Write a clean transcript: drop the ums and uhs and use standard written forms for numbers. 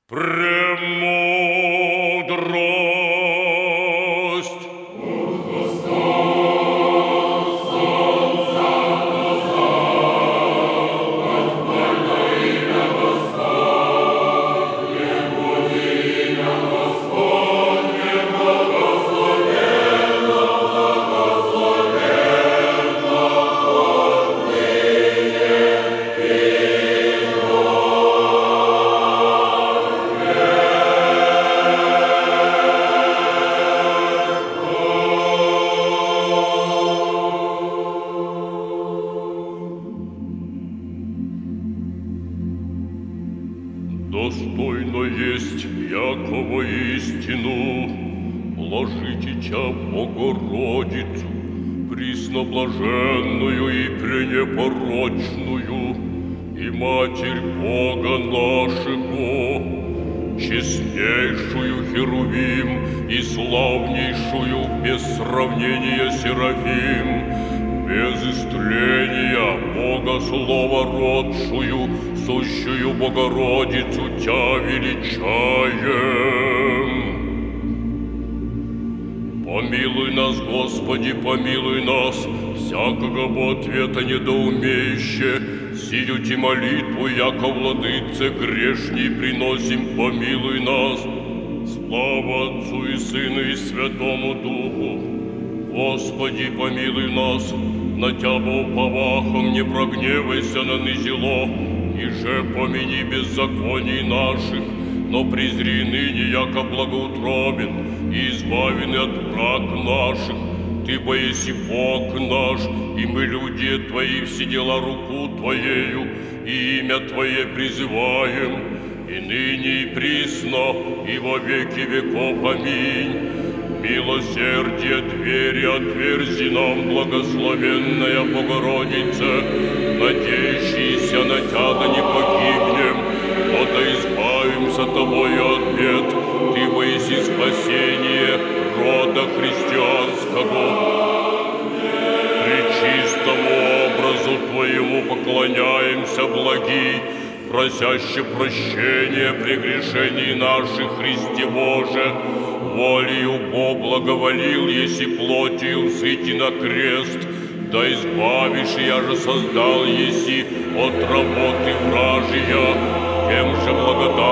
Премудрость. Достойно есть, якого истину, блажитича Богородицу, пресноблаженную и пренепорочную, и Матерь Бога нашего, честнейшую Херувим и славнейшую без сравнения Серафим, без истления Бога Слова родшую, сущую Богородицу Тя величаем. Помилуй нас, Господи, помилуй нас, всякого бы ответа недоумеюще, сию ти молитву, яко владыце грешней приносим, помилуй нас. Слава Отцу и Сыну и Святому Духу. Господи, помилуй нас, на Тябо уповахом не прогневайся на низело, иже помяни беззаконий наших, но презри ныне, яко благоутробен, и избавен от враг наших. Ты боеси Бог наш, и мы, люди Твои, все дела руку Твоею, и имя Твое призываем, и ныне, и присно, и во веки веков. Аминь. Милосердие двери отверзи нам, благословенная Богородица, надеющиеся на Тя да не погибнем, но да избавимся Тобою от бед. Ты воиси спасение рода христианского. Пречистому образу Твоему поклоняемся, благий, просяще прощения прегрешений наших, Христе Боже. Волею Бо благоволил, еси плотью взыти на крест, да избавишь, я же создал еси от работы вражия, тем же благодать